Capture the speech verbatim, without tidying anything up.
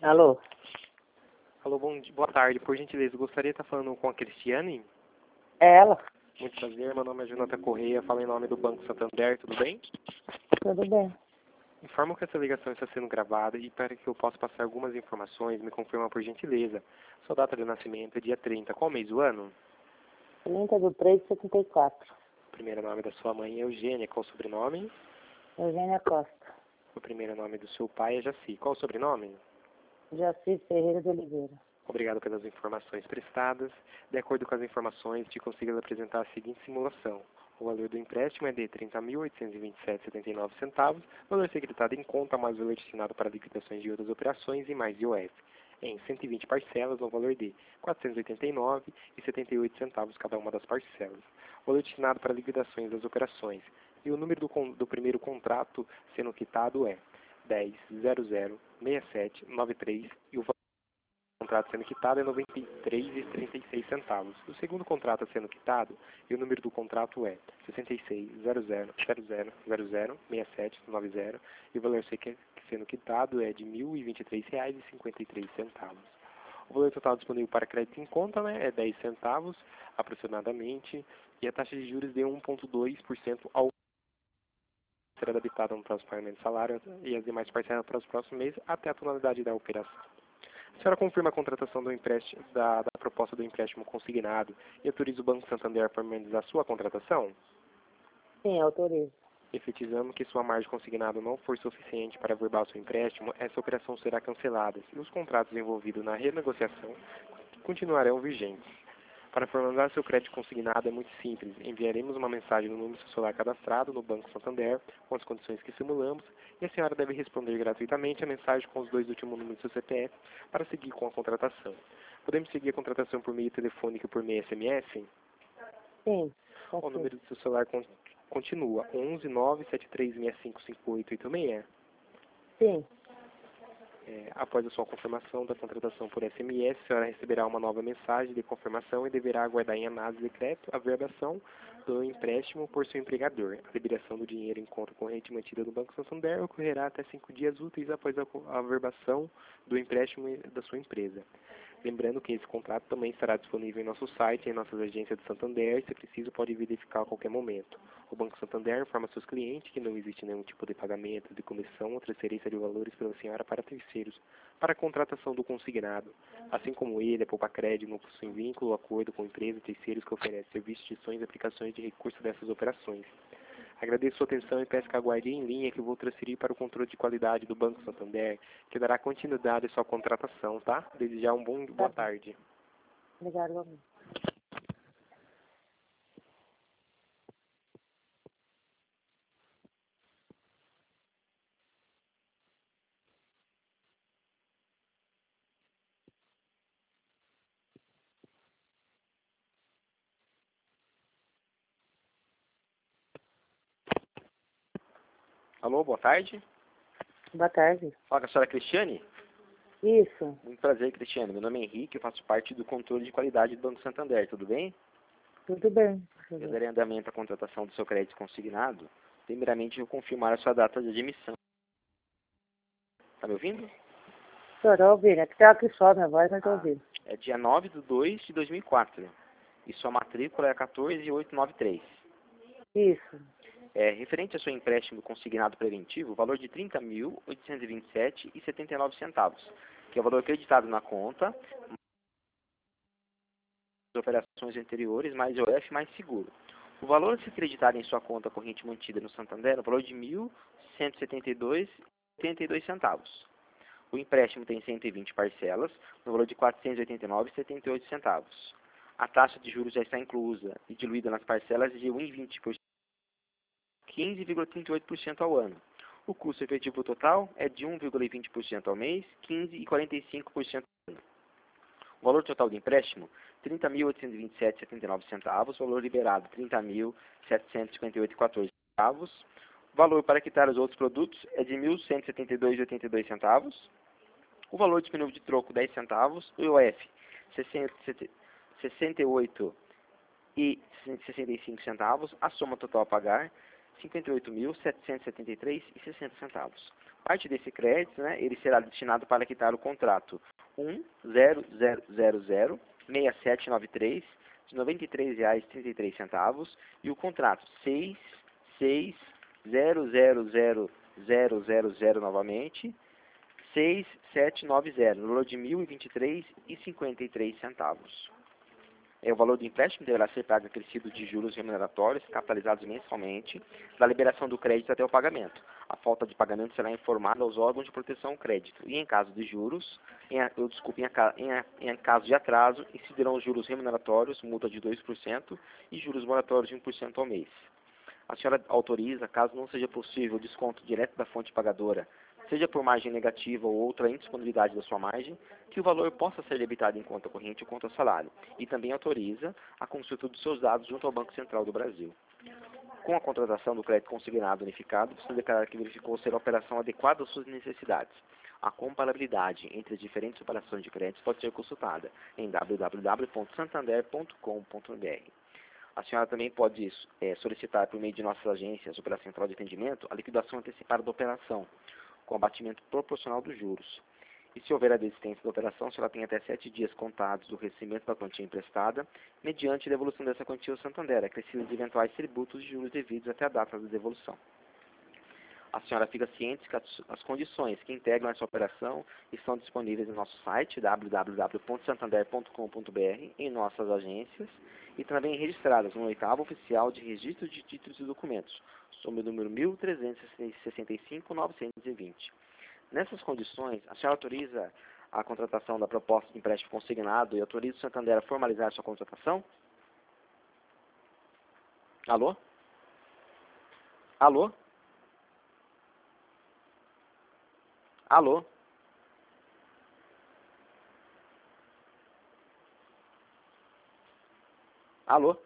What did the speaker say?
Alô? Alô, bom dia, boa tarde. Por gentileza, gostaria de estar falando com a Cristiane? É ela? Muito prazer, meu nome é Jonathan Correia, falo em nome do Banco Santander, tudo bem? Tudo bem. Informo que essa ligação está sendo gravada e para que eu possa passar algumas informações, me confirma por gentileza. Sua data de nascimento é dia trinta, qual mês do ano? trinta de três de setenta e quatro. O primeiro nome da sua mãe é Eugênia, qual o sobrenome? Eugênia Costa. O primeiro nome do seu pai é Jaci, qual o sobrenome? Jaci Ferreira de Oliveira. Obrigado pelas informações prestadas. De acordo com as informações, te consigo apresentar a seguinte simulação. O valor do empréstimo é de trinta mil oitocentos e vinte e sete vírgula setenta e nove centavos, valor secretado em conta mais o valor destinado para liquidações de outras operações e mais I O F, em cento e vinte parcelas no valor de quatrocentos e oitenta e nove reais e setenta e oito centavos cada uma das parcelas. O valor destinado para liquidações das operações e o número do, con do primeiro contrato sendo quitado é dez zero zero seis sete nove três e o valor o contrato sendo quitado é noventa e três reais e trinta e seis centavos. O segundo contrato sendo quitado e o número do contrato é sessenta e seis zero zero zero zero zero zero seis sete nove zero e o valor sendo quitado é de mil e vinte e três reais e cinquenta e três centavos. O valor total disponível para crédito em conta, né, é dez centavos aproximadamente e a taxa de juros de um vírgula dois por cento ao será debitada no próximo pagamento de salário e as demais parcelas para os próximos meses até a tonalidade da operação. A senhora confirma a contratação do empréstimo, da, da proposta do empréstimo consignado e autoriza o Banco Santander a formalizar sua contratação? Sim, autorizo. Efetizando que sua margem consignada não for suficiente para averbar seu empréstimo, essa operação será cancelada e os contratos envolvidos na renegociação continuarão vigentes. Para formalizar seu crédito consignado é muito simples. Enviaremos uma mensagem no número celular cadastrado no Banco Santander com as condições que simulamos e a senhora deve responder gratuitamente a mensagem com os dois últimos números do seu C P F para seguir com a contratação. Podemos seguir a contratação por meio telefônico e por meio S M S? Sim. O número do seu celular con continua onze nove sete três seis cinco cinco oito oito seis. Sim. É, após a sua confirmação da contratação por S M S, a senhora receberá uma nova mensagem de confirmação e deverá aguardar em análise de crédito a verbação do empréstimo por seu empregador. A liberação do dinheiro em conta corrente mantida no Banco Santander ocorrerá até cinco dias úteis após a, a verbação do empréstimo da sua empresa. Lembrando que esse contrato também estará disponível em nosso site e em nossas agências de Santander, se preciso pode verificar a qualquer momento. O Banco Santander informa seus clientes que não existe nenhum tipo de pagamento, de comissão ou transferência de valores pela senhora para terceiros, para a contratação do consignado. Assim como ele, a Poupa Crédito não possui vínculo ou acordo com empresas e terceiros que oferecem serviços, gestões e aplicações de recursos dessas operações. Agradeço sua atenção e peço que aguarde em linha que eu vou transferir para o controle de qualidade do Banco Santander, que dará continuidade à sua contratação, tá? Desejar um bom boa tarde. Obrigado, igualmente. Alô, boa tarde. Boa tarde. Fala com a senhora Cristiane? Isso. Muito prazer, Cristiane. Meu nome é Henrique, eu faço parte do controle de qualidade do Banco Santander, tudo bem? Tudo bem. Eu darei andamento à contratação do seu crédito consignado. Primeiramente, eu confirmar a sua data de admissão. Tá me ouvindo? Estou tô ouvindo. É que tá aqui só minha voz, mas estou Ah, ouvindo. é dia nove de dois de dois mil e quatro. E sua matrícula é quatorze mil oitocentos e noventa e três. Isso. É, referente ao seu empréstimo consignado preventivo, o valor de trinta mil oitocentos e vinte e sete reais e setenta e nove centavos, que é o valor acreditado na conta, as operações anteriores, mais I O F, mais seguro. O valor a ser acreditado em sua conta corrente mantida no Santander é o valor de mil cento e setenta e dois reais e oitenta e dois centavos. O empréstimo tem cento e vinte parcelas, no valor de quatrocentos e oitenta e nove reais e setenta e oito centavos. A taxa de juros já está inclusa e diluída nas parcelas de um vírgula vinte por cento. quinze vírgula trinta e oito por cento ao ano. O custo efetivo total é de um vírgula vinte por cento ao mês, quinze vírgula quarenta e cinco por cento ao ano. O valor total do empréstimo, trinta mil oitocentos e vinte e sete reais e setenta e nove centavos. O valor liberado, trinta mil setecentos e cinquenta e oito reais e quatorze centavos. O valor para quitar os outros produtos é de mil cento e setenta e dois reais e oitenta e dois centavos. O valor disponível de troco, dez centavos. O I O F, sessenta e oito reais e sessenta e cinco centavos. A soma total a pagar, cinquenta e oito mil setecentos e setenta e três reais e sessenta centavos. Parte desse crédito, né, ele será destinado para quitar o contrato um zero zero zero zero seis sete nove três de noventa e três reais e trinta e três centavos e o contrato seis seis zero zero zero zero zero zero novamente seis sete nove zero, no valor de mil e vinte e três reais e cinquenta e três centavos. É, o valor do empréstimo deverá ser pago acrescido de juros remuneratórios capitalizados mensalmente da liberação do crédito até o pagamento. A falta de pagamento será informada aos órgãos de proteção ao crédito e, em caso de juros, em, eu desculpe, em, em, em caso de atraso, incidirão os juros remuneratórios, multa de dois por cento e juros moratórios de um por cento ao mês. A senhora autoriza, caso não seja possível o desconto direto da fonte pagadora, seja por margem negativa ou outra indisponibilidade da sua margem, que o valor possa ser debitado em conta corrente ou conta salário, e também autoriza a consulta dos seus dados junto ao Banco Central do Brasil. Com a contratação do crédito consignado unificado, você declarar que verificou ser a operação adequada às suas necessidades. A comparabilidade entre as diferentes operações de crédito pode ser consultada em w w w ponto santander ponto com ponto b r. A senhora também pode é, solicitar, por meio de nossas agências, pela central de atendimento, a liquidação antecipada da operação, com abatimento proporcional dos juros. E se houver a desistência da operação, a senhora tem até sete dias contados do recebimento da quantia emprestada, mediante devolução dessa quantia ao Santander, acrescida de eventuais tributos e juros devidos até a data da devolução. A senhora fica ciente que as condições que integram essa operação estão disponíveis no nosso site, w w w ponto santander ponto com ponto b r, em nossas agências, e também registradas no oitavo oficial de registro de títulos e documentos, sob o número mil trezentos e sessenta e cinco novecentos e vinte. Nessas condições, a senhora autoriza a contratação da proposta de empréstimo consignado e autoriza o Santander a formalizar sua contratação? Alô? Alô? Alô? Alô?